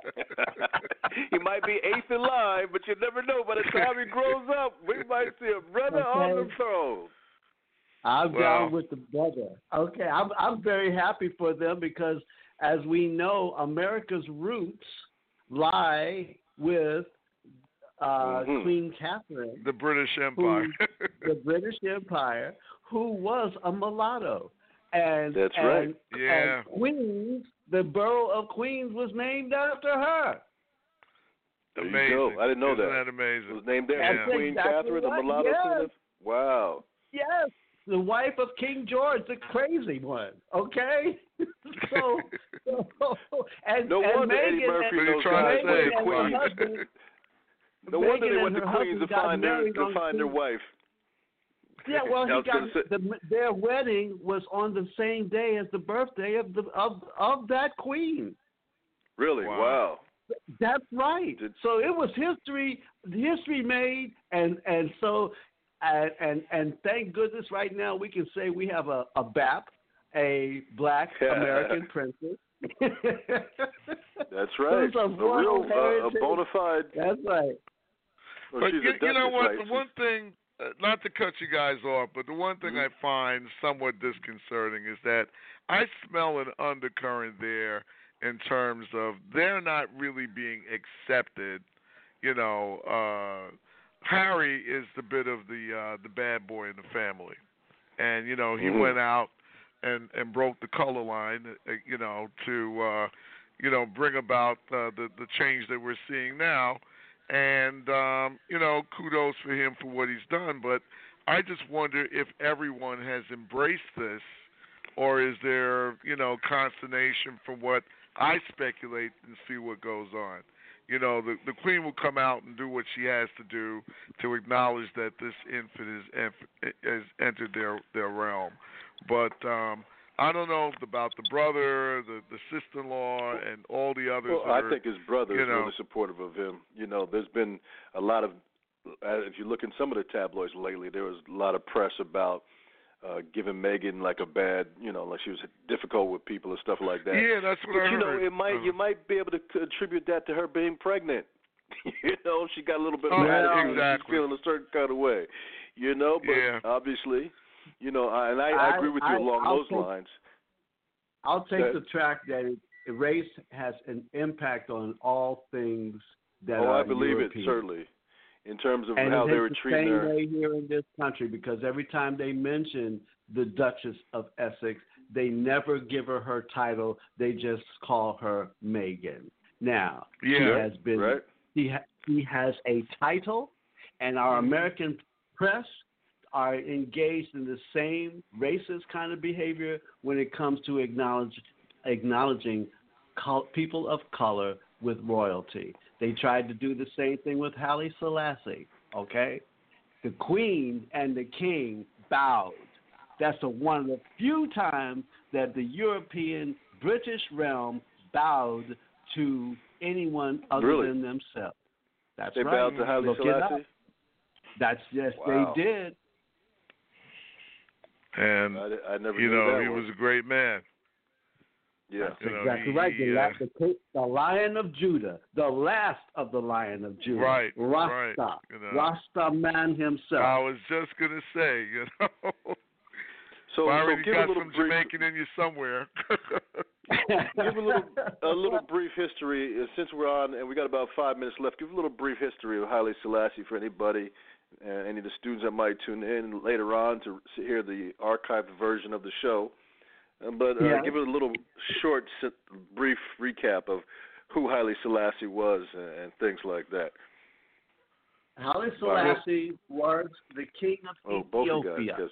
He might be eighth in line, but you never know. By the time he grows up, we might see a brother on the throne. I'm down with the brother. Okay, I'm very happy for them because, as we know, America's roots lie with Queen Catherine, the British Empire, the British Empire, who was a mulatto, and that's right. And Queens, the borough of Queens, was named after her. There Amazing! You go. I didn't know Isn't that. that amazing? It was named after That's Queen exactly Catherine, the right. mulatto Yes. queen. Wow. Yes, the wife of King George, the crazy one. Okay, so and no wonder Meghan Eddie Murphy and, knows trying guys to were say, the queens. husband, No wonder they Meghan went and to her Queens to husband got find their married on wife. Yeah, well, I was gonna say- their wedding was on the same day as the birthday of that queen. Really? Wow. That's right. So it was history made, and so and thank goodness right now we can say we have a BAP, a Black American princess. That's right. A real a bona fide. That's right. Well, but she's you know what? right? The one thing, not to cut you guys off, but the one thing I find somewhat disconcerting is that I smell an undercurrent there in terms of they're not really being accepted. You know, Harry is the bit of the bad boy in the family, and you know he went out and broke the color line. You know, to you know bring about the change that we're seeing now. And, you know, kudos for him for what he's done. But I just wonder if everyone has embraced this, or is there, you know, consternation from what I speculate and see what goes on. You know, the Queen will come out and do what she has to do to acknowledge that this infant has entered their realm. But I don't know about the brother, the sister-in-law, and all the others. Well, I think his brother is know, really supportive of him. You know, there's been a lot of, if you look in some of the tabloids lately, there was a lot of press about giving Meghan like a bad, you know, like she was difficult with people and stuff like that. Yeah, that's what I heard. You know, you might be able to attribute that to her being pregnant. You know, she got a little bit of attitude. Exactly. She's feeling a certain kind of way. You know, but obviously, you know, I agree with you along those lines. I'll take the track that race has an impact on all things that are I believe European. it, certainly. In terms of and how they were it's treating her. the same way here in this country, because every time they mention the Duchess of Essex, they never give her title. They just call her Meghan. Now, she has been. Right. He has a title, and our American press are engaged in the same racist kind of behavior when it comes to acknowledging people of color with royalty. They tried to do the same thing with Haile Selassie, okay? The Queen and the King bowed. That's one of the few times that the European British realm bowed to anyone other than themselves. That's they right. They bowed to Haile Selassie? That's Wow. they did. And I never you knew know that he one. was a great man. Yeah, that's exactly right. The Lion of Judah, the last of the Lion of Judah, right? Rasta, right. You know, Rasta man himself. I was just gonna say, you know. So Byron, give you got a little some brief, Jamaican in you somewhere. give a little brief history since we're on, and we got about 5 minutes left. Give a little brief history of Haile Selassie for anybody, any of the students that might tune in later on to hear the archived version of the show. But give it a little short, brief recap of who Haile Selassie was and things like that. Haile Selassie was the king of both Ethiopia. you guys,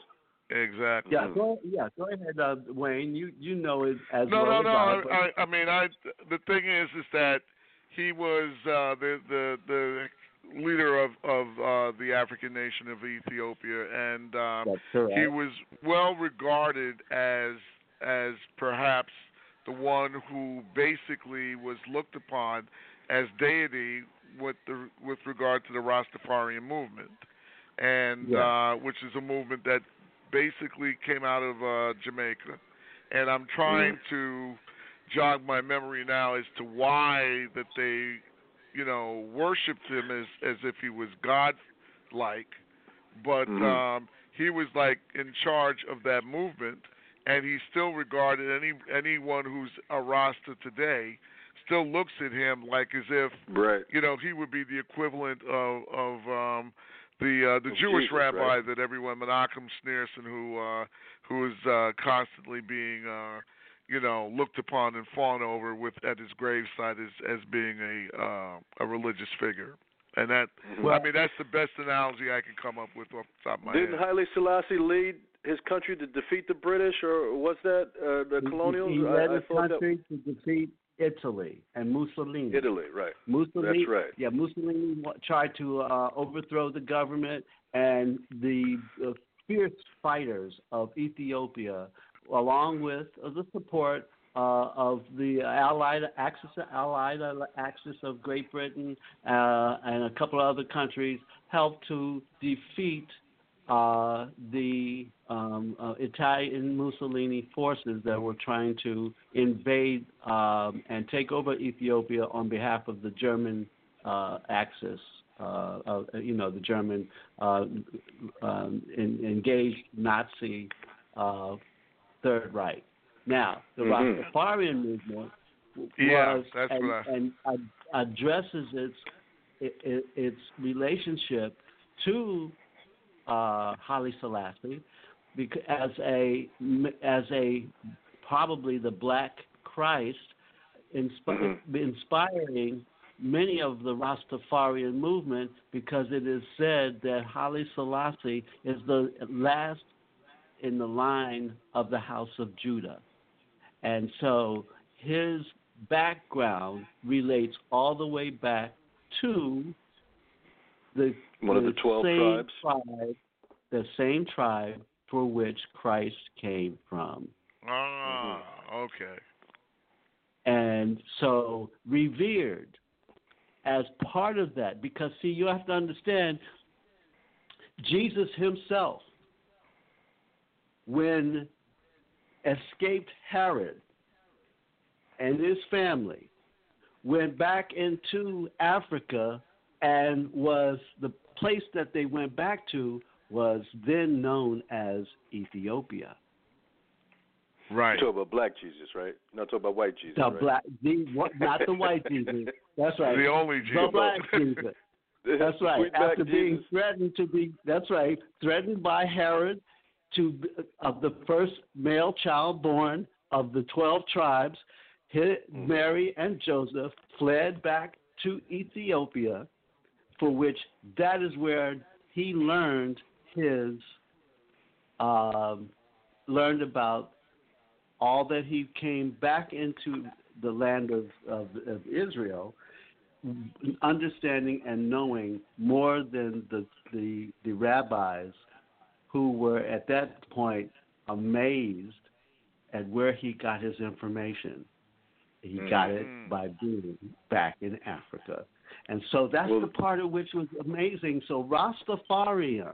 Exactly. Go ahead, Wayne. You know it as No, well no, as no. I. I mean, the thing is that he was the leader of the African nation of Ethiopia, and That's correct. he was well regarded as perhaps the one who basically was looked upon as deity with regard to the Rastafarian movement, and which is a movement that basically came out of Jamaica. And I'm trying to jog my memory now as to why that they, worshipped him as if he was God-like, but he was like in charge of that movement, and he still regarded anyone who's a Rasta today still looks at him like as if he would be the equivalent of the Jewish Jesus, rabbi that everyone, Menachem Schneerson, who is constantly being looked upon and fawned over at his gravesite as being a religious figure. And that I mean that's the best analogy I can come up with off the top of my head. Didn't Haile Selassie lead his country to defeat the British, or was that the colonials? He led his country to defeat Italy and Mussolini. Italy, right. Mussolini, that's right. Yeah, Mussolini tried to overthrow the government, and the fierce fighters of Ethiopia, along with the support of the Allied Axis of Great Britain and a couple of other countries, helped to defeat the Italian Mussolini forces that were trying to invade and take over Ethiopia on behalf of the German Axis. The German engaged Nazi Third Reich. Now, the Rastafarian movement addresses its relationship to Haile Selassie as a probably the Black Christ, inspiring many of the Rastafarian movement, because it is said that Haile Selassie is the last in the line of the House of Judah. And so his background relates all the way back to one of the 12 tribes. The same tribe for which Christ came from. Okay. And so revered as part of that, because, see, you have to understand, Jesus himself, when escaped Herod and his family, went back into Africa, and was the place that they went back to was then known as Ethiopia. Right. You're talking about black Jesus, right? Not talking about white Jesus. Not the white Jesus. That's right. The only Jesus. The black Jesus. That's right. After being threatened by Herod of the first male child born of the 12 tribes, Mary and Joseph fled back to Ethiopia, for which that is where he learned about all that he came back into the land of Israel, understanding and knowing more than the rabbis, who were at that point amazed at where he got his information. He got it by being back in Africa. And so that's the part of which was amazing. So Rastafarian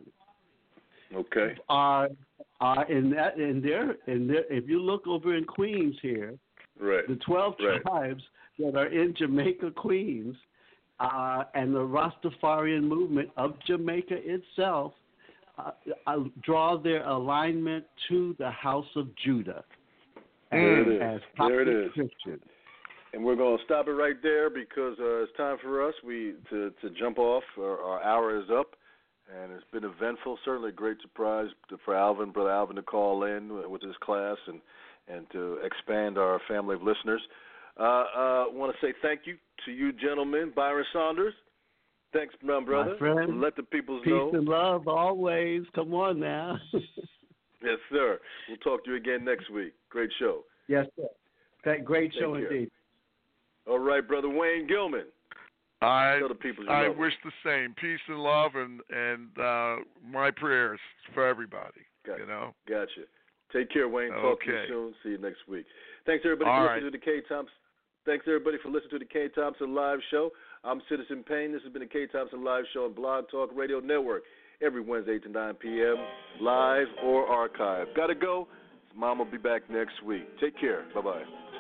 are in there. If you look over in Queens here, the 12 tribes that are in Jamaica, Queens, and the Rastafarian movement of Jamaica itself draw their alignment to the House of Judah as popular Christians. And we're going to stop it right there because it's time for us to jump off. Our hour is up, and it's been eventful. Certainly a great surprise for Brother Alvin, to call in with his class and to expand our family of listeners. I want to say thank you to you gentlemen. Byron Saunders, thanks, my brother. My friend, let the people peace know. Peace and love always. Come on now. Yes, sir. We'll talk to you again next week. Great show. Yes, sir. That great show Take care. indeed. All right, Brother Wayne Gilman. Tell the people you I love wish the same. Peace and love and my prayers for everybody. Gotcha. You know? Gotcha. Take care, Wayne. Talk to you soon. See you next week. Thanks, everybody, for listening to the K. Thompson. Thanks, everybody, for listening to the K. Thompson Live Show. I'm Citizen Payne. This has been the K. Thompson Live Show on Blog Talk Radio Network every Wednesday 8 to 9 p.m., live or archived. Gotta go. Mom will be back next week. Take care. Bye-bye.